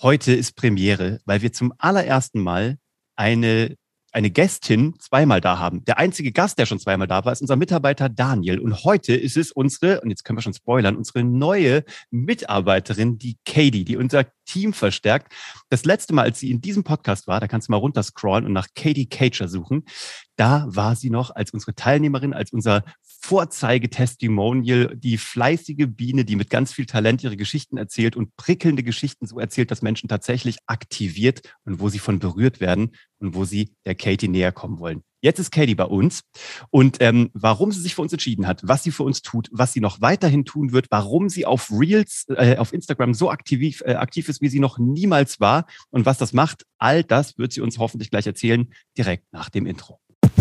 Heute ist Premiere, weil wir zum allerersten Mal eine Gästin zweimal da haben. Der einzige Gast, der schon zweimal da war, ist unser Mitarbeiter Daniel. Und heute ist es unsere, und jetzt können wir schon spoilern, unsere neue Mitarbeiterin, die Katie, die unser Team verstärkt. Das letzte Mal, als sie in diesem Podcast war, da kannst du mal runterscrollen und nach Katie Cager suchen. Da war sie noch als unsere Teilnehmerin, als unser Vorzeige-Testimonial, die fleißige Biene, die mit ganz viel Talent ihre Geschichten erzählt und prickelnde Geschichten so erzählt, dass Menschen tatsächlich aktiviert und wo sie von berührt werden und wo sie der Katie näher kommen wollen. Jetzt ist Katie bei uns und warum sie sich für uns entschieden hat, was sie für uns tut, was sie noch weiterhin tun wird, warum sie auf Reels, auf Instagram so aktiv ist, wie sie noch niemals war und was das macht, all das wird sie uns hoffentlich gleich erzählen, direkt nach dem Intro.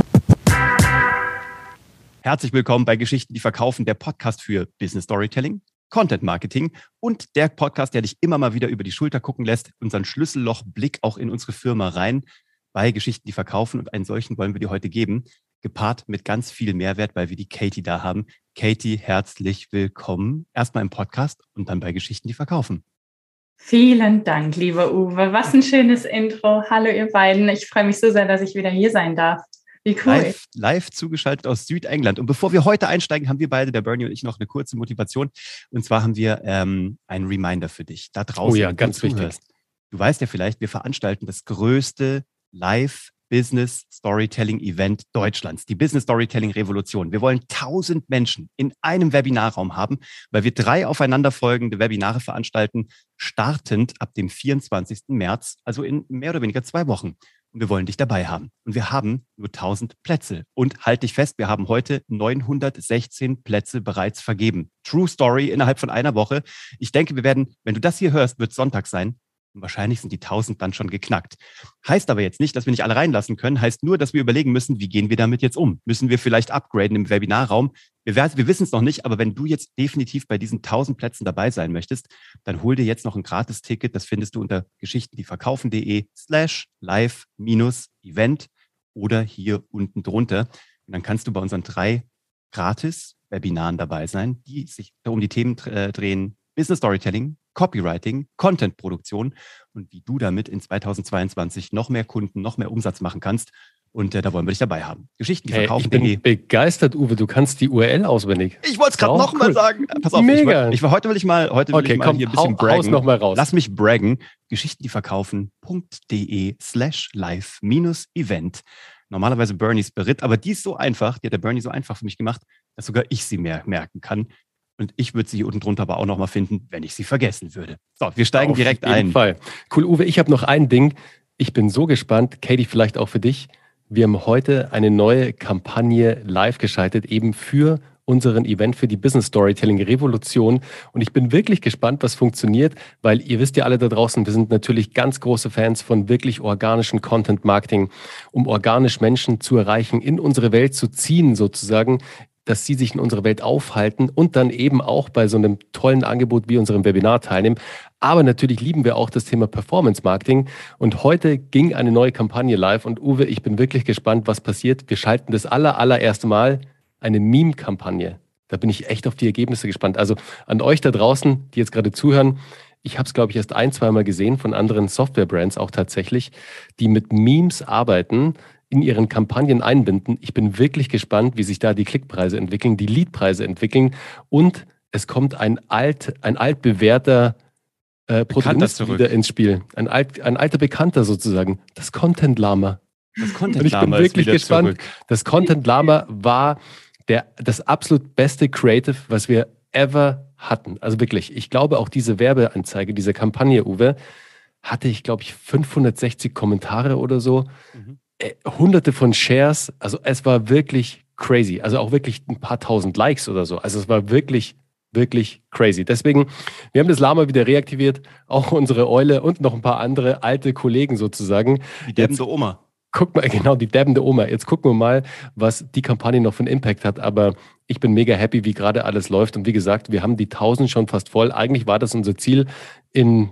Herzlich willkommen bei Geschichten, die verkaufen, der Podcast für Business Storytelling, Content Marketing und der Podcast, der dich immer mal wieder über die Schulter gucken lässt, unseren Schlüssellochblick auch in unsere Firma rein bei Geschichten, die verkaufen, und einen solchen wollen wir dir heute geben, gepaart mit ganz viel Mehrwert, weil wir die Katie da haben. Katie, herzlich willkommen. Erstmal im Podcast und dann bei Geschichten, die verkaufen. Vielen Dank, lieber Uwe. Was ein schönes Intro. Hallo ihr beiden. Ich freue mich so sehr, dass ich wieder hier sein darf. Wie cool. Live zugeschaltet aus Südengland. Und bevor wir heute einsteigen, haben wir beide, der Bernie und ich, noch eine kurze Motivation. Und zwar haben wir einen Reminder für dich da draußen. Oh ja, ganz wichtig. Du weißt ja vielleicht, wir veranstalten das größte Live-Business Storytelling-Event Deutschlands, die Business Storytelling-Revolution. Wir wollen 1000 Menschen in einem Webinarraum haben, weil wir 3 aufeinanderfolgende Webinare veranstalten, startend ab dem 24. März, also in mehr oder weniger 2 Wochen. Und wir wollen dich dabei haben. Und wir haben nur 1000 Plätze. Und halt dich fest, wir haben heute 916 Plätze bereits vergeben. True Story innerhalb von einer Woche. Ich denke, wir werden, wenn du das hier hörst, wird Sonntag sein. Und wahrscheinlich sind die 1000 dann schon geknackt. Heißt aber jetzt nicht, dass wir nicht alle reinlassen können. Heißt nur, dass wir überlegen müssen, wie gehen wir damit jetzt um? Müssen wir vielleicht upgraden im Webinarraum? Wir wissen es noch nicht, aber wenn du jetzt definitiv bei diesen 1000 Plätzen dabei sein möchtest, dann hol dir jetzt noch ein Gratis-Ticket. Das findest du unter geschichtendieverkaufen.de/live-event oder hier unten drunter. Und dann kannst du bei unseren 3 Gratis-Webinaren dabei sein, die sich um die Themen drehen: Business Storytelling, Copywriting, Content-Produktion und wie du damit in 2022 noch mehr Kunden, noch mehr Umsatz machen kannst. Und da wollen wir dich dabei haben. Geschichten, die verkaufen. Ich bin begeistert, Uwe. Du kannst die URL auswendig. Ich wollte es gerade nochmal cool. sagen. Pass auf, Mega. heute will ich mal hier ein bisschen braggen. Noch mal raus. Lass mich braggen. geschichtendieverkaufen.de/live-event. Normalerweise Bernies Beritt, aber die ist so einfach, die hat der Bernie so einfach für mich gemacht, dass sogar ich sie mehr merken kann. Und ich würde sie hier unten drunter aber auch nochmal finden, wenn ich sie vergessen würde. So, wir steigen direkt ein. Auf jeden Fall. Cool, Uwe, ich habe noch ein Ding. Ich bin so gespannt, Katie, vielleicht auch für dich. Wir haben heute eine neue Kampagne live geschaltet, eben für unseren Event, für die Business Storytelling Revolution. Und ich bin wirklich gespannt, was funktioniert, weil ihr wisst ja alle da draußen, wir sind natürlich ganz große Fans von wirklich organischen Content Marketing, um organisch Menschen zu erreichen, in unsere Welt zu ziehen sozusagen, dass sie sich in unserer Welt aufhalten und dann eben auch bei so einem tollen Angebot wie unserem Webinar teilnehmen. Aber natürlich lieben wir auch das Thema Performance Marketing. Und heute ging eine neue Kampagne live. Und Uwe, ich bin wirklich gespannt, was passiert. Wir schalten das allererste Mal eine Meme-Kampagne. Da bin ich echt auf die Ergebnisse gespannt. Also an euch da draußen, die jetzt gerade zuhören, ich habe es, glaube ich, erst 1-2 Mal gesehen von anderen Software-Brands auch tatsächlich, die mit Memes arbeiten, in ihren Kampagnen einbinden. Ich bin wirklich gespannt, wie sich da die Klickpreise entwickeln, die Leadpreise entwickeln und es kommt ein altbewährter Protagonist wieder ins Spiel. Ein alter Bekannter sozusagen. Das Content Lama. Das Content Lama ist wieder gespannt. Zurück. Das Content Lama war das absolut beste Creative, was wir ever hatten. Also wirklich, ich glaube auch diese Werbeanzeige, diese Kampagne, Uwe, hatte ich, glaube ich, 560 Kommentare oder so. Hunderte von Shares, also es war wirklich crazy, also auch wirklich ein paar tausend Likes oder so, also es war wirklich crazy. Deswegen, wir haben das Lama wieder reaktiviert, auch unsere Eule und noch ein paar andere alte Kollegen sozusagen. Die deppende Oma. Guck mal, genau, die deppende Oma. Jetzt gucken wir mal, was die Kampagne noch für einen Impact hat, aber ich bin mega happy, wie gerade alles läuft und wie gesagt, wir haben die 1000 schon fast voll. Eigentlich war das unser Ziel, in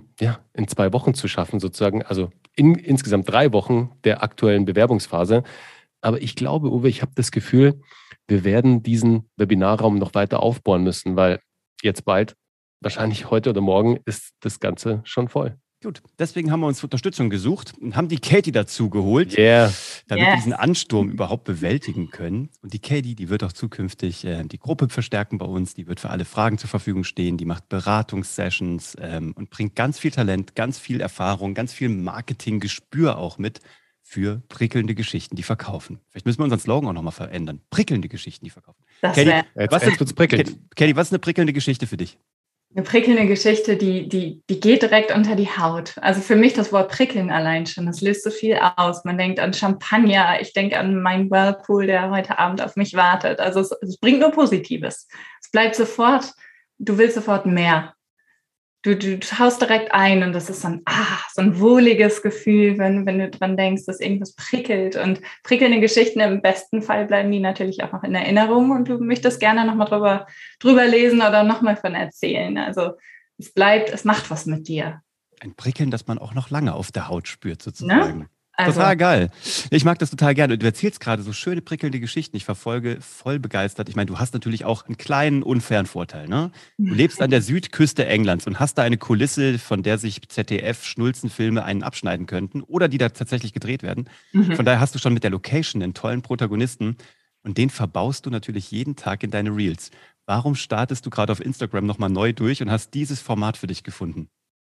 2 Wochen zu schaffen sozusagen, also in insgesamt 3 Wochen der aktuellen Bewerbungsphase. Aber ich glaube, Uwe, ich habe das Gefühl, wir werden diesen Webinarraum noch weiter aufbauen müssen, weil jetzt bald, wahrscheinlich heute oder morgen, ist das Ganze schon voll. Gut, deswegen haben wir uns Unterstützung gesucht und haben die Katie dazu geholt, damit wir diesen Ansturm überhaupt bewältigen können. Und die Katie, die wird auch zukünftig die Gruppe verstärken bei uns, die wird für alle Fragen zur Verfügung stehen, die macht Beratungssessions und bringt ganz viel Talent, ganz viel Erfahrung, ganz viel Marketinggespür auch mit für prickelnde Geschichten, die verkaufen. Vielleicht müssen wir unseren Slogan auch nochmal verändern. Prickelnde Geschichten, die verkaufen. Katie, jetzt wird's prickeln. Katie, was ist eine prickelnde Geschichte für dich? Eine prickelnde Geschichte, die geht direkt unter die Haut. Also für mich das Wort prickeln allein schon, das löst so viel aus. Man denkt an Champagner, ich denke an meinen Whirlpool, der heute Abend auf mich wartet. Also es bringt nur Positives. Es bleibt sofort, du willst sofort mehr. Du haust direkt ein und das ist so ein wohliges Gefühl, wenn du dran denkst, dass irgendwas prickelt. Und prickelnde Geschichten im besten Fall bleiben die natürlich auch noch in Erinnerung und du möchtest gerne nochmal drüber lesen oder nochmal von erzählen. Also es macht was mit dir. Ein Prickeln, das man auch noch lange auf der Haut spürt sozusagen. Ne? Also, total geil. Ich mag das total gerne. Du erzählst gerade so schöne, prickelnde Geschichten. Ich verfolge voll begeistert. Ich meine, du hast natürlich auch einen kleinen, unfairen Vorteil. Ne? Du lebst an der Südküste Englands und hast da eine Kulisse, von der sich ZDF-Schnulzenfilme einen abschneiden könnten oder die da tatsächlich gedreht werden. Von daher hast du schon mit der Location einen tollen Protagonisten und den verbaust du natürlich jeden Tag in deine Reels. Warum startest du gerade auf Instagram nochmal neu durch und hast dieses Format für dich gefunden?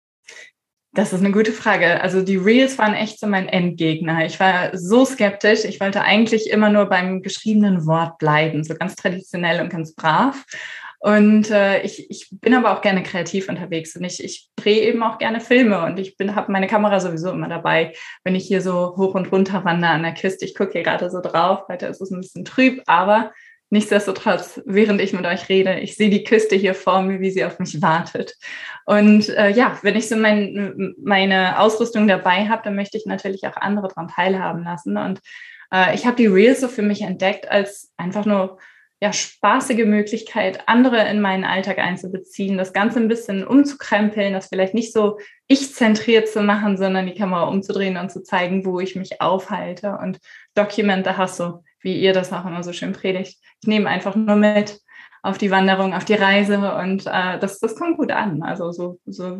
Das ist eine gute Frage. Also die Reels waren echt so mein Endgegner. Ich war so skeptisch. Ich wollte eigentlich immer nur beim geschriebenen Wort bleiben, so ganz traditionell und ganz brav. Und ich bin aber auch gerne kreativ unterwegs und ich drehe eben auch gerne Filme und habe meine Kamera sowieso immer dabei, wenn ich hier so hoch und runter wandere an der Küste. Ich gucke hier gerade so drauf. Heute ist es ein bisschen trüb, aber nichtsdestotrotz, während ich mit euch rede, ich sehe die Küste hier vor mir, wie sie auf mich wartet. Und wenn ich so meine Ausrüstung dabei habe, dann möchte ich natürlich auch andere daran teilhaben lassen. Und ich habe die Reels so für mich entdeckt als einfach nur spaßige Möglichkeit, andere in meinen Alltag einzubeziehen, das Ganze ein bisschen umzukrempeln, das vielleicht nicht so ich-zentriert zu machen, sondern die Kamera umzudrehen und zu zeigen, wo ich mich aufhalte. Und Document the Hustle, wie ihr das auch immer so schön predigt. Ich nehme einfach nur mit auf die Wanderung, auf die Reise und das kommt gut an. Also so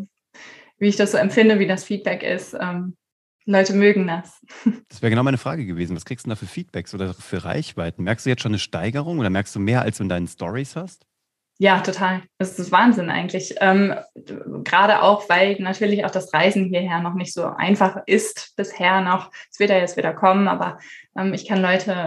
wie ich das so empfinde, wie das Feedback ist. Leute mögen das. Das wäre genau meine Frage gewesen. Was kriegst du denn da für Feedbacks oder für Reichweiten? Merkst du jetzt schon eine Steigerung oder merkst du mehr, als du in deinen Stories hast? Ja, total. Das ist Wahnsinn eigentlich. Gerade auch, weil natürlich auch das Reisen hierher noch nicht so einfach ist bisher noch. Es wird ja jetzt wieder kommen, aber ich kann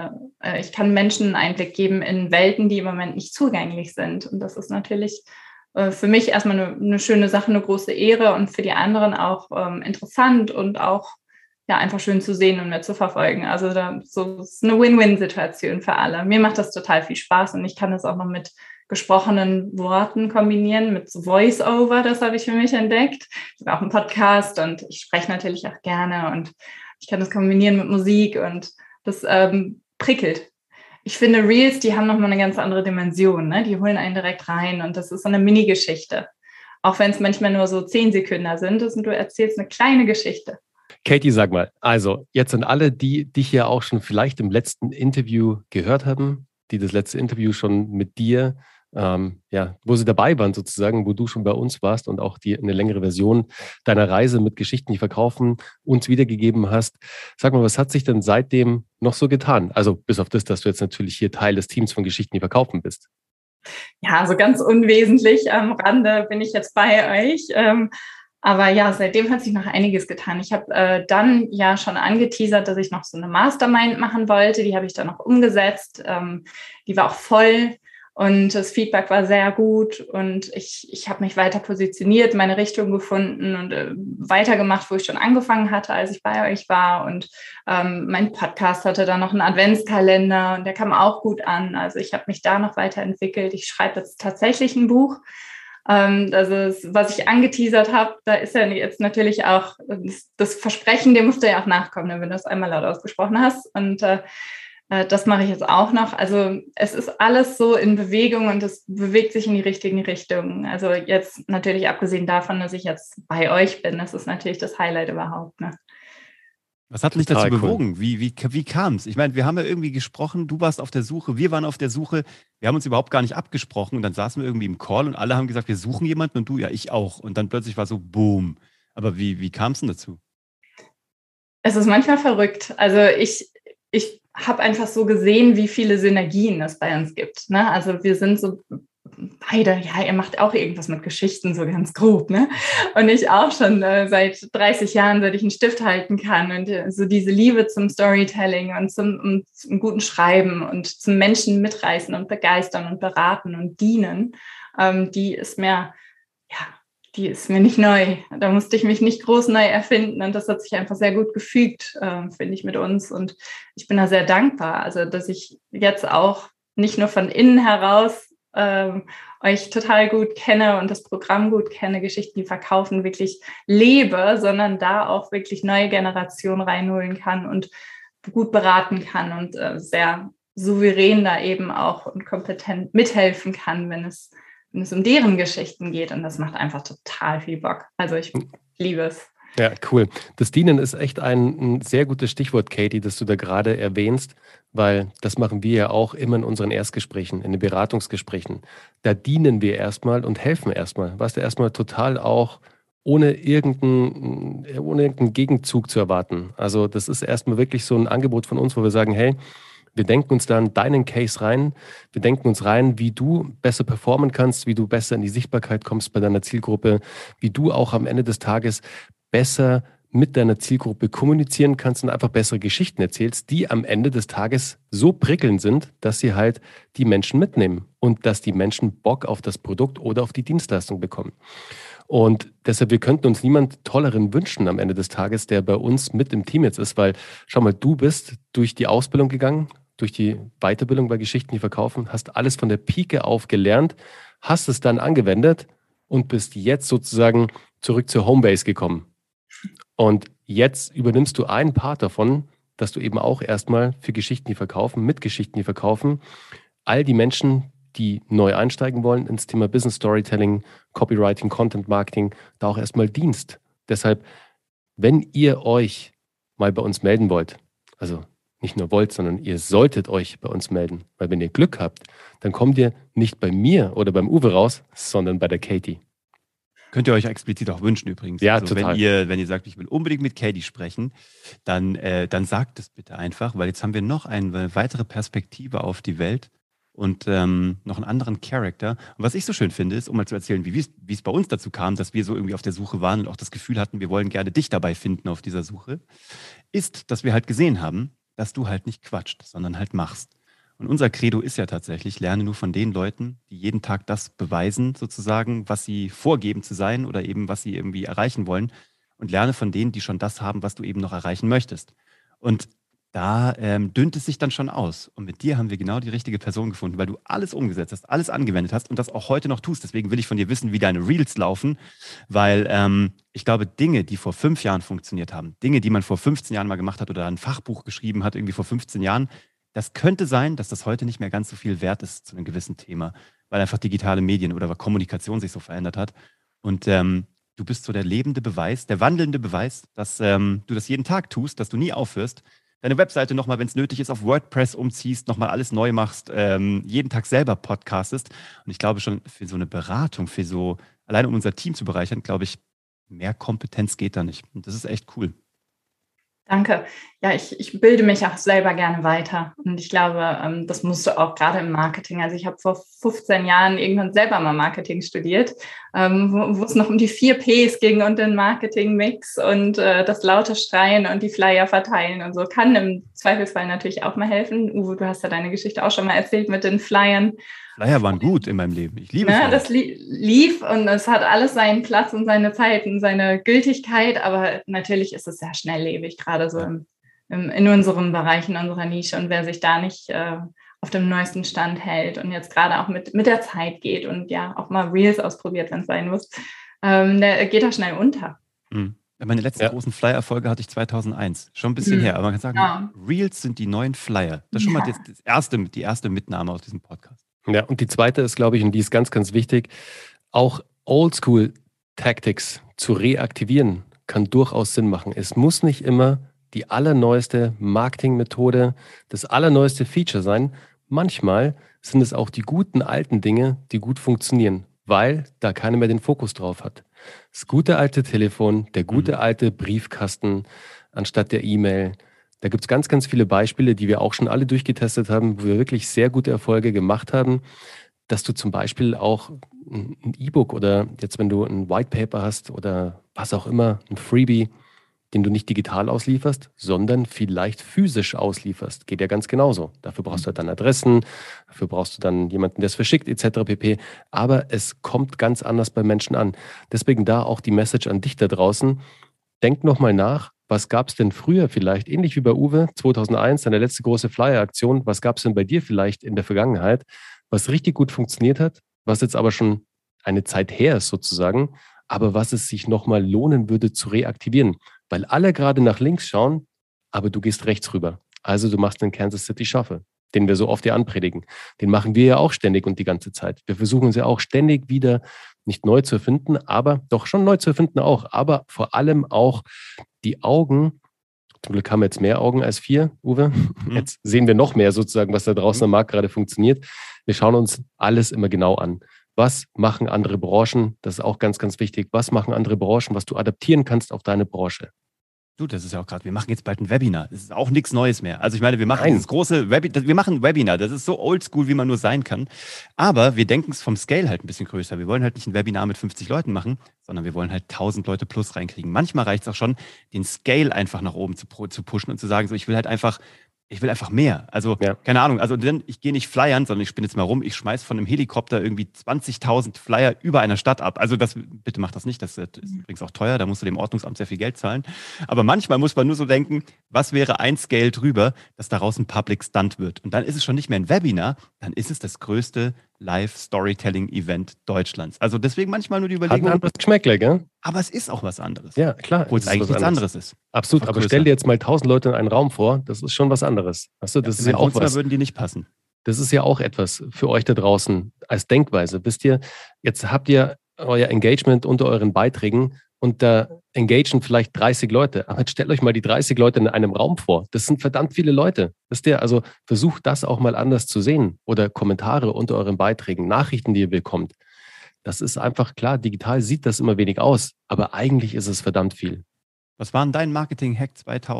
Menschen einen Einblick geben in Welten, die im Moment nicht zugänglich sind. Und das ist natürlich für mich erstmal eine schöne Sache, eine große Ehre und für die anderen auch interessant und auch einfach schön zu sehen und mitzuverfolgen. Also es ist eine Win-Win-Situation für alle. Mir macht das total viel Spaß und ich kann das auch noch mit gesprochenen Worten kombinieren, mit Voice-Over, das habe ich für mich entdeckt. Ich habe auch einen Podcast und ich spreche natürlich auch gerne und ich kann das kombinieren mit Musik und das prickelt. Ich finde, Reels, die haben nochmal eine ganz andere Dimension, ne? Die holen einen direkt rein und das ist so eine Mini-Geschichte. Auch wenn es manchmal nur so 10 Sekunden sind und du erzählst eine kleine Geschichte. Katie, sag mal, also jetzt sind alle, die dich ja auch schon vielleicht im letzten Interview gehört haben, die das letzte Interview schon mit dir, wo sie dabei waren sozusagen, wo du schon bei uns warst und auch dir eine längere Version deiner Reise mit Geschichten, die verkaufen, uns wiedergegeben hast. Sag mal, was hat sich denn seitdem noch so getan? Also bis auf das, dass du jetzt natürlich hier Teil des Teams von Geschichten, die verkaufen bist. Ja, also ganz unwesentlich am Rande bin ich jetzt bei euch. Aber ja, seitdem hat sich noch einiges getan. Ich habe dann ja schon angeteasert, dass ich noch so eine Mastermind machen wollte. Die habe ich dann noch umgesetzt. Die war auch voll und das Feedback war sehr gut. Und ich habe mich weiter positioniert, meine Richtung gefunden und weitergemacht, wo ich schon angefangen hatte, als ich bei euch war. Und mein Podcast hatte dann noch einen Adventskalender und der kam auch gut an. Also ich habe mich da noch weiterentwickelt. Ich schreibe jetzt tatsächlich ein Buch. Also was ich angeteasert habe, da ist ja jetzt natürlich auch das Versprechen, dem musst du ja auch nachkommen, wenn du das einmal laut ausgesprochen hast. Und das mache ich jetzt auch noch. Also es ist alles so in Bewegung und es bewegt sich in die richtigen Richtungen. Also jetzt natürlich abgesehen davon, dass ich jetzt bei euch bin, das ist natürlich das Highlight überhaupt. Ne? Was hat mich dazu bewogen? Wie kam es? Ich meine, wir haben ja irgendwie gesprochen, du warst auf der Suche, wir waren auf der Suche, wir haben uns überhaupt gar nicht abgesprochen und dann saßen wir irgendwie im Call und alle haben gesagt, wir suchen jemanden und du, ja, ich auch. Und dann plötzlich war so, boom. Aber wie kam es denn dazu? Es ist manchmal verrückt. Also ich habe einfach so gesehen, wie viele Synergien es bei uns gibt. Ne? Also wir sind so beide, ja, ihr macht auch irgendwas mit Geschichten, so ganz grob, ne? Und ich auch schon seit 30 Jahren, seit ich einen Stift halten kann. Und so diese Liebe zum Storytelling und zum guten Schreiben und zum Menschen mitreißen und begeistern und beraten und dienen, die ist mir nicht neu. Da musste ich mich nicht groß neu erfinden und das hat sich einfach sehr gut gefügt, finde ich, mit uns. Und ich bin da sehr dankbar, also dass ich jetzt auch nicht nur von innen heraus euch total gut kenne und das Programm gut kenne, Geschichten, die verkaufen, wirklich lebe, sondern da auch wirklich neue Generationen reinholen kann und gut beraten kann und sehr souverän da eben auch und kompetent mithelfen kann, wenn es um deren Geschichten geht. Und das macht einfach total viel Bock. Also ich liebe es. Ja, cool. Das Dienen ist echt ein sehr gutes Stichwort, Katie, das du da gerade erwähnst, weil das machen wir ja auch immer in unseren Erstgesprächen, in den Beratungsgesprächen. Da dienen wir erstmal und helfen erstmal. Weißt du, erstmal total auch ohne irgendeinen Gegenzug zu erwarten. Also das ist erstmal wirklich so ein Angebot von uns, wo wir sagen, hey, wir denken uns dann deinen Case rein. Wir denken uns rein, wie du besser performen kannst, wie du besser in die Sichtbarkeit kommst bei deiner Zielgruppe, wie du auch am Ende des Tages besser mit deiner Zielgruppe kommunizieren kannst und einfach bessere Geschichten erzählst, die am Ende des Tages so prickelnd sind, dass sie halt die Menschen mitnehmen und dass die Menschen Bock auf das Produkt oder auf die Dienstleistung bekommen. Und deshalb, wir könnten uns niemand Tolleren wünschen am Ende des Tages, der bei uns mit im Team jetzt ist, weil, schau mal, du bist durch die Ausbildung gegangen, durch die Weiterbildung bei Geschichten, die verkaufen, hast alles von der Pike auf gelernt, hast es dann angewendet und bist jetzt sozusagen zurück zur Homebase gekommen. Und jetzt übernimmst du einen Part davon, dass du eben auch erstmal für Geschichten, die verkaufen, mit Geschichten, die verkaufen, all die Menschen, die neu einsteigen wollen ins Thema Business Storytelling, Copywriting, Content Marketing, da auch erstmal dienst. Deshalb, wenn ihr euch mal bei uns melden wollt, also nicht nur wollt, sondern ihr solltet euch bei uns melden, weil wenn ihr Glück habt, dann kommt ihr nicht bei mir oder beim Uwe raus, sondern bei der Katie. Könnt ihr euch explizit auch wünschen übrigens. Ja, also total. Wenn ihr sagt, ich will unbedingt mit Katie sprechen, dann sagt es bitte einfach, weil jetzt haben wir noch eine weitere Perspektive auf die Welt und noch einen anderen Charakter. Und was ich so schön finde, ist, um mal zu erzählen, wie es bei uns dazu kam, dass wir so irgendwie auf der Suche waren und auch das Gefühl hatten, wir wollen gerne dich dabei finden auf dieser Suche, ist, dass wir halt gesehen haben, dass du halt nicht quatscht, sondern halt machst. Und unser Credo ist ja tatsächlich, lerne nur von den Leuten, die jeden Tag das beweisen, sozusagen, was sie vorgeben zu sein oder eben, was sie irgendwie erreichen wollen. Und lerne von denen, die schon das haben, was du eben noch erreichen möchtest. Und da dünnt es sich dann schon aus. Und mit dir haben wir genau die richtige Person gefunden, weil du alles umgesetzt hast, alles angewendet hast und das auch heute noch tust. Deswegen will ich von dir wissen, wie deine Reels laufen, weil ich glaube, Dinge, die vor 5 Jahren funktioniert haben, Dinge, die man vor 15 Jahren mal gemacht hat oder ein Fachbuch geschrieben hat, irgendwie vor 15 Jahren, das könnte sein, dass das heute nicht mehr ganz so viel wert ist zu einem gewissen Thema, weil einfach digitale Medien oder Kommunikation sich so verändert hat. Und du bist so der lebende Beweis, der wandelnde Beweis, dass du das jeden Tag tust, dass du nie aufhörst, deine Webseite nochmal, wenn es nötig ist, auf WordPress umziehst, nochmal alles neu machst, jeden Tag selber podcastest. Und ich glaube schon, für so eine Beratung, allein um unser Team zu bereichern, glaube ich, mehr Kompetenz geht da nicht. Und das ist echt cool. Danke. Ja, ich bilde mich auch selber gerne weiter. Und ich glaube, das musst du auch gerade im Marketing. Also ich habe vor 15 Jahren irgendwann selber mal Marketing studiert, wo es noch um die 4 Ps ging und den Marketing-Mix und das laute Schreien und die Flyer verteilen und so. Kann im Zweifelsfall natürlich auch mal helfen. Uwe, du hast ja deine Geschichte auch schon mal erzählt mit den Flyern. Flyer waren gut in meinem Leben. Ich liebe Flyer. Das lief und es hat alles seinen Platz und seine Zeit und seine Gültigkeit, aber natürlich ist es sehr schnelllebig, gerade so in unserem Bereich, in unserer Nische. Und wer sich da nicht auf dem neuesten Stand hält und jetzt gerade auch mit der Zeit geht und ja auch mal Reels ausprobiert, wenn es sein muss, der geht da schnell unter. Mhm. Meine letzten großen Flyer-Erfolge hatte ich 2001. Schon ein bisschen her, aber man kann sagen, Reels sind die neuen Flyer. Das ist schon mal die erste Mitnahme aus diesem Podcast. Ja, und die zweite ist, glaube ich, und die ist ganz, ganz wichtig, auch Oldschool-Tactics zu reaktivieren, kann durchaus Sinn machen. Es muss nicht immer die allerneueste Marketingmethode, das allerneueste Feature sein. Manchmal sind es auch die guten alten Dinge, die gut funktionieren, weil da keiner mehr den Fokus drauf hat. Das gute alte Telefon, der gute alte Briefkasten anstatt der E-Mail. Da gibt es ganz, ganz viele Beispiele, die wir auch schon alle durchgetestet haben, wo wir wirklich sehr gute Erfolge gemacht haben, dass du zum Beispiel auch ein E-Book oder jetzt, wenn du ein White Paper hast oder was auch immer, ein Freebie, den du nicht digital auslieferst, sondern vielleicht physisch auslieferst. Geht ja ganz genauso. Dafür brauchst du halt dann Adressen, dafür brauchst du dann jemanden, der es verschickt, etc. pp. Aber es kommt ganz anders bei Menschen an. Deswegen da auch die Message an dich da draußen. Denk nochmal nach, was gab es denn früher vielleicht, ähnlich wie bei Uwe 2001, deine letzte große Flyer-Aktion, was gab es denn bei dir vielleicht in der Vergangenheit, was richtig gut funktioniert hat, was jetzt aber schon eine Zeit her ist sozusagen, aber was es sich nochmal lohnen würde zu reaktivieren. Weil alle gerade nach links schauen, aber du gehst rechts rüber. Also du machst den Kansas City Shuffle, den wir so oft hier anpredigen. Den machen wir ja auch ständig und die ganze Zeit. Wir versuchen uns ja auch ständig wieder nicht neu zu erfinden, aber doch schon neu zu erfinden auch. Aber vor allem auch die Augen. Zum Glück haben wir jetzt mehr Augen als 4, Uwe. Jetzt sehen wir noch mehr sozusagen, was da draußen am Markt gerade funktioniert. Wir schauen uns alles immer genau an. Was machen andere Branchen? Das ist auch ganz, ganz wichtig. Was machen andere Branchen, was du adaptieren kannst auf deine Branche? Du, das ist ja auch gerade, wir machen jetzt bald ein Webinar. Das ist auch nichts Neues mehr. Also ich meine, wir machen dieses große Webinar, wir machen ein Webinar. Das ist so oldschool, wie man nur sein kann. Aber wir denken es vom Scale halt ein bisschen größer. Wir wollen halt nicht ein Webinar mit 50 Leuten machen, sondern wir wollen halt 1000 Leute plus reinkriegen. Manchmal reicht es auch schon, den Scale einfach nach oben zu pushen und zu sagen, so, ich will einfach mehr. Also, keine Ahnung, also ich gehe nicht flyern, sondern ich spinne jetzt mal rum, ich schmeiß von einem Helikopter irgendwie 20.000 Flyer über einer Stadt ab. Also bitte mach das nicht, das ist übrigens auch teuer, da musst du dem Ordnungsamt sehr viel Geld zahlen. Aber manchmal muss man nur so denken, was wäre ein Scale drüber, dass daraus ein Public Stunt wird. Und dann ist es schon nicht mehr ein Webinar, dann ist es das größte Live-Storytelling-Event Deutschlands. Also deswegen manchmal nur die Überlegung. Hat ein anderes Geschmäckle, gell? Aber es ist auch was anderes. Ja, klar. Obwohl es eigentlich nichts anderes ist. Absolut, aber stell dir jetzt mal 1000 Leute in einen Raum vor, das ist schon was anderes. Weißt du, das ist ja auch was. Würden die nicht passen. Das ist ja auch etwas für euch da draußen als Denkweise. Wisst ihr, jetzt habt ihr euer Engagement unter euren Beiträgen und da engagen vielleicht 30 Leute. Aber jetzt stellt euch mal die 30 Leute in einem Raum vor. Das sind verdammt viele Leute. Wisst ihr, also versucht das auch mal anders zu sehen. Oder Kommentare unter euren Beiträgen, Nachrichten, die ihr bekommt. Das ist einfach klar, digital sieht das immer wenig aus, aber eigentlich ist es verdammt viel. Was war denn dein Marketing-Hack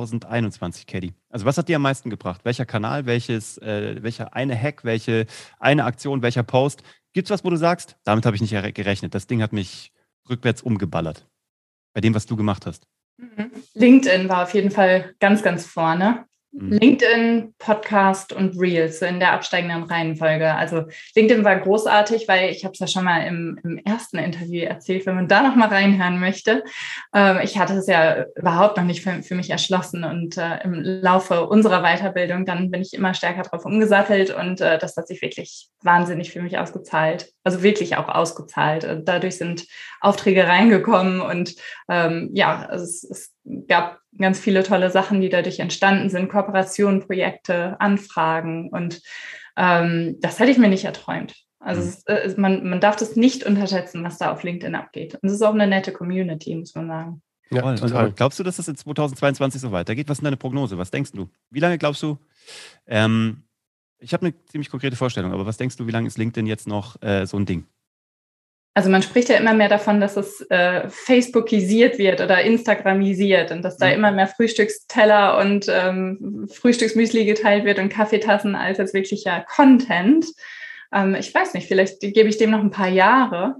2021, Caddy? Also was hat dir am meisten gebracht? Welcher Kanal, welcher eine Hack, welche eine Aktion, welcher Post? Gibt es was, wo du sagst, damit habe ich nicht gerechnet, das Ding hat mich rückwärts umgeballert? Bei dem, was du gemacht hast. LinkedIn war auf jeden Fall ganz, ganz vorne. LinkedIn, Podcast und Reels in der absteigenden Reihenfolge. Also LinkedIn war großartig, weil ich habe es ja schon mal im ersten Interview erzählt, wenn man da noch mal reinhören möchte. Ich hatte es ja überhaupt noch nicht für mich erschlossen und im Laufe unserer Weiterbildung, dann bin ich immer stärker drauf umgesattelt und das hat sich wirklich wahnsinnig für mich ausgezahlt. Also wirklich auch ausgezahlt. Dadurch sind Aufträge reingekommen und es gab ganz viele tolle Sachen, die dadurch entstanden sind, Kooperationen, Projekte, Anfragen und das hätte ich mir nicht erträumt. Also man darf das nicht unterschätzen, was da auf LinkedIn abgeht. Und es ist auch eine nette Community, muss man sagen. Ja, total. Glaubst du, dass das in 2022 so weitergeht? Was ist deine Prognose? Was denkst du? Wie lange glaubst du? Ich habe eine ziemlich konkrete Vorstellung, aber was denkst du, wie lange ist LinkedIn jetzt noch so ein Ding? Also man spricht ja immer mehr davon, dass es Facebookisiert wird oder Instagramisiert und dass da immer mehr Frühstücksteller und Frühstücksmüsli geteilt wird und Kaffeetassen als jetzt wirklicher Content. Ich weiß nicht, vielleicht gebe ich dem noch ein paar Jahre.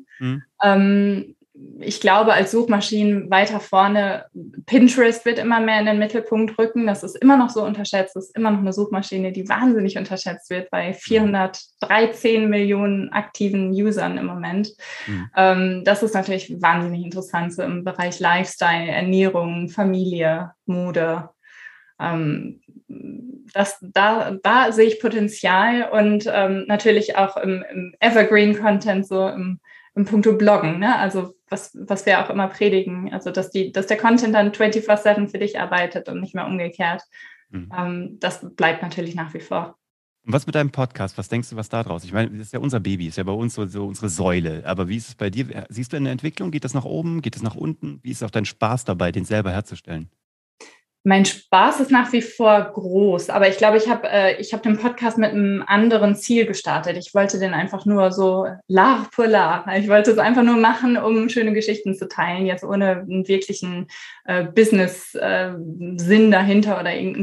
Ich glaube, als Suchmaschinen weiter vorne, Pinterest wird immer mehr in den Mittelpunkt rücken. Das ist immer noch so unterschätzt. Das ist immer noch eine Suchmaschine, die wahnsinnig unterschätzt wird bei 413 Millionen aktiven Usern im Moment. Das ist natürlich wahnsinnig interessant, so im Bereich Lifestyle, Ernährung, Familie, Mode. Da sehe ich Potenzial und natürlich auch im Evergreen-Content, so im Punkto Bloggen, ne? Also was wir auch immer predigen, also dass der Content dann 24/7 für dich arbeitet und nicht mehr umgekehrt. Das bleibt natürlich nach wie vor. Und was mit deinem Podcast? Was denkst du, was da draus? Ich meine, das ist ja unser Baby, ist ja bei uns so unsere Säule. Aber wie ist es bei dir? Siehst du eine Entwicklung? Geht das nach oben? Geht das nach unten? Wie ist auch dein Spaß dabei, den selber herzustellen? Mein Spaß ist nach wie vor groß, aber ich glaube, ich hab den Podcast mit einem anderen Ziel gestartet. Ich wollte den einfach nur so l'art pour l'art. Ich wollte es einfach nur machen, um schöne Geschichten zu teilen, jetzt ohne einen wirklichen Business-Sinn dahinter oder irgendein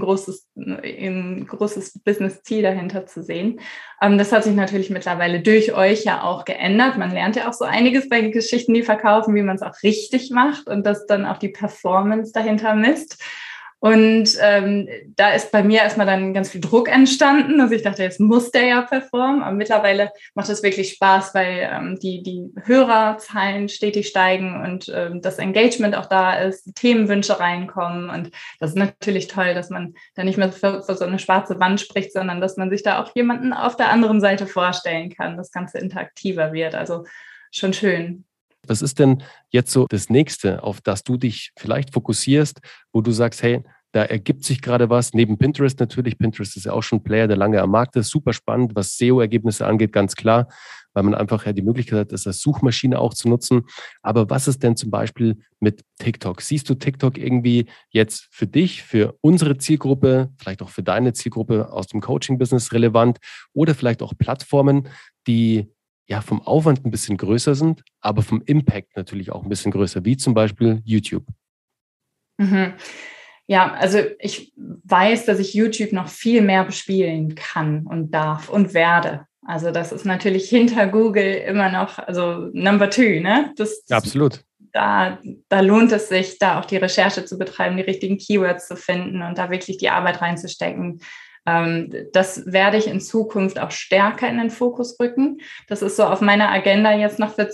großes Business-Ziel dahinter zu sehen. Das hat sich natürlich mittlerweile durch euch ja auch geändert. Man lernt ja auch so einiges bei Geschichten, die verkaufen, wie man es auch richtig macht und das dann auch die Performance dahinter misst. Und da ist bei mir erstmal dann ganz viel Druck entstanden. Also ich dachte, jetzt muss der ja performen. Aber mittlerweile macht es wirklich Spaß, weil die Hörerzahlen stetig steigen und das Engagement auch da ist, Themenwünsche reinkommen. Und das ist natürlich toll, dass man da nicht mehr für so eine schwarze Wand spricht, sondern dass man sich da auch jemanden auf der anderen Seite vorstellen kann, das Ganze interaktiver wird. Also schon schön. Was ist denn jetzt so das Nächste, auf das du dich vielleicht fokussierst, wo du sagst, hey, da ergibt sich gerade was, neben Pinterest natürlich. Pinterest ist ja auch schon ein Player, der lange am Markt ist. Super spannend, was SEO-Ergebnisse angeht, ganz klar, weil man einfach ja die Möglichkeit hat, das als Suchmaschine auch zu nutzen. Aber was ist denn zum Beispiel mit TikTok? Siehst du TikTok irgendwie jetzt für dich, für unsere Zielgruppe, vielleicht auch für deine Zielgruppe aus dem Coaching-Business relevant oder vielleicht auch Plattformen, die ja vom Aufwand ein bisschen größer sind, aber vom Impact natürlich auch ein bisschen größer, wie zum Beispiel YouTube? Mhm. Ja, also ich weiß, dass ich YouTube noch viel mehr bespielen kann und darf und werde. Also das ist natürlich hinter Google immer noch, also Number 2, ne? Absolut. Da lohnt es sich, da auch die Recherche zu betreiben, die richtigen Keywords zu finden und da wirklich die Arbeit reinzustecken. Das werde ich in Zukunft auch stärker in den Fokus rücken. Das ist so auf meiner Agenda jetzt noch für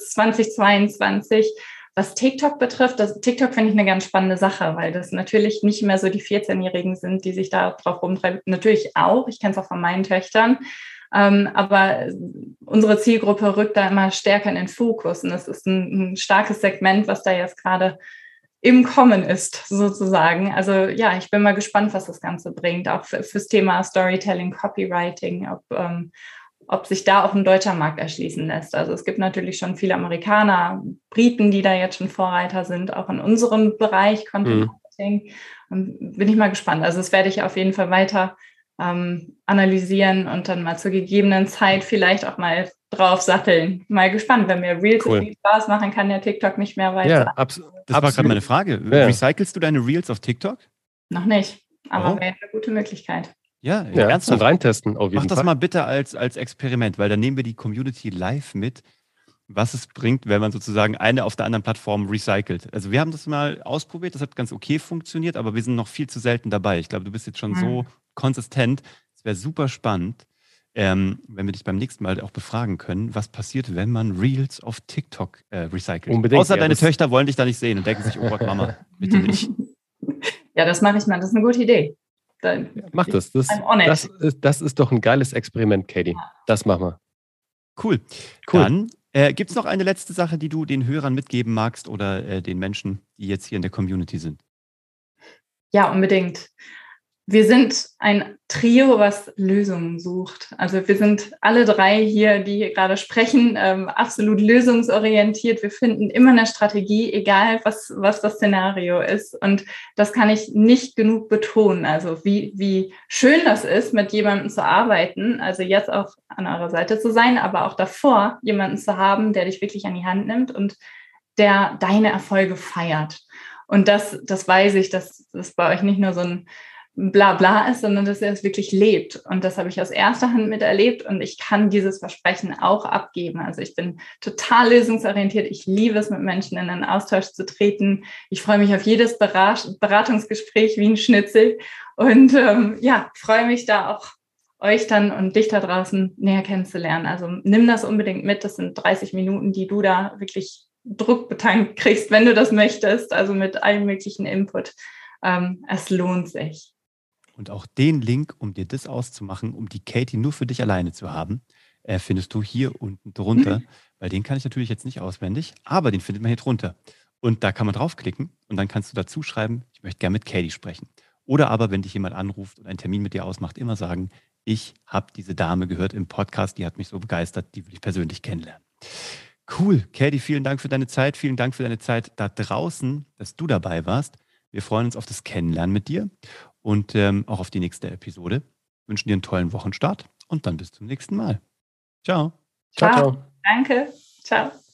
2022. Was TikTok betrifft, TikTok finde ich eine ganz spannende Sache, weil das natürlich nicht mehr so die 14-Jährigen sind, die sich da drauf rumtreiben. Natürlich auch, ich kenne es auch von meinen Töchtern. Aber unsere Zielgruppe rückt da immer stärker in den Fokus. Und das ist ein starkes Segment, was da jetzt gerade im Kommen ist, sozusagen. Also ja, ich bin mal gespannt, was das Ganze bringt, auch fürs Thema Storytelling, Copywriting, ob sich da auch ein deutscher Markt erschließen lässt. Also es gibt natürlich schon viele Amerikaner, Briten, die da jetzt schon Vorreiter sind, auch in unserem Bereich Content Marketing. Und bin ich mal gespannt. Also das werde ich auf jeden Fall weiter analysieren und dann mal zur gegebenen Zeit vielleicht auch mal drauf satteln. Mal gespannt, wenn mir Reels so viel Spaß machen, kann ja TikTok nicht mehr weiter. Ja, das war gerade meine Frage. Ja. Recycelst du deine Reels auf TikTok? Noch nicht, aber wäre eine gute Möglichkeit. Ja, ernsthaft. Reintesten auf jeden Fall. Mach das mal bitte als Experiment, weil dann nehmen wir die Community live mit, was es bringt, wenn man sozusagen eine auf der anderen Plattform recycelt. Also wir haben das mal ausprobiert, das hat ganz okay funktioniert, aber wir sind noch viel zu selten dabei. Ich glaube, du bist jetzt schon so konsistent. Es wäre super spannend, wenn wir dich beim nächsten Mal auch befragen können, was passiert, wenn man Reels auf TikTok recycelt. Unbedingt. Außer deine Töchter wollen dich da nicht sehen und denken sich, oh Gott, Mama, bitte nicht. Ja, das mache ich mal. Das ist eine gute Idee. Mach das. Das ist doch ein geiles Experiment, Katie. Das machen wir. Cool. Dann gibt es noch eine letzte Sache, die du den Hörern mitgeben magst oder den Menschen, die jetzt hier in der Community sind? Ja, unbedingt. Wir sind ein Trio, was Lösungen sucht. Also wir sind alle drei hier, die hier gerade sprechen, absolut lösungsorientiert. Wir finden immer eine Strategie, egal was das Szenario ist. Und das kann ich nicht genug betonen. Also wie schön das ist, mit jemandem zu arbeiten, also jetzt auch an eurer Seite zu sein, aber auch davor jemanden zu haben, der dich wirklich an die Hand nimmt und der deine Erfolge feiert. Und das weiß ich, dass das bei euch nicht nur so ein Blabla ist, sondern dass er es wirklich lebt. Und das habe ich aus erster Hand miterlebt und ich kann dieses Versprechen auch abgeben. Also ich bin total lösungsorientiert. Ich liebe es, mit Menschen in einen Austausch zu treten. Ich freue mich auf jedes Beratungsgespräch wie ein Schnitzel und freue mich da auch, euch dann und dich da draußen näher kennenzulernen. Also nimm das unbedingt mit. Das sind 30 Minuten, die du da wirklich druckbetankt kriegst, wenn du das möchtest. Also mit allem möglichen Input. Es lohnt sich. Und auch den Link, um dir das auszumachen, um die Katie nur für dich alleine zu haben, findest du hier unten drunter. Weil den kann ich natürlich jetzt nicht auswendig, aber den findet man hier drunter. Und da kann man draufklicken und dann kannst du dazu schreiben, ich möchte gerne mit Katie sprechen. Oder aber, wenn dich jemand anruft und einen Termin mit dir ausmacht, immer sagen, ich habe diese Dame gehört im Podcast, die hat mich so begeistert, die will ich persönlich kennenlernen. Cool. Katie, vielen Dank für deine Zeit. Vielen Dank für deine Zeit da draußen, dass du dabei warst. Wir freuen uns auf das Kennenlernen mit dir und auch auf die nächste Episode. Wünschen dir einen tollen Wochenstart und dann bis zum nächsten Mal. Ciao. Ciao, ciao. Danke. Ciao.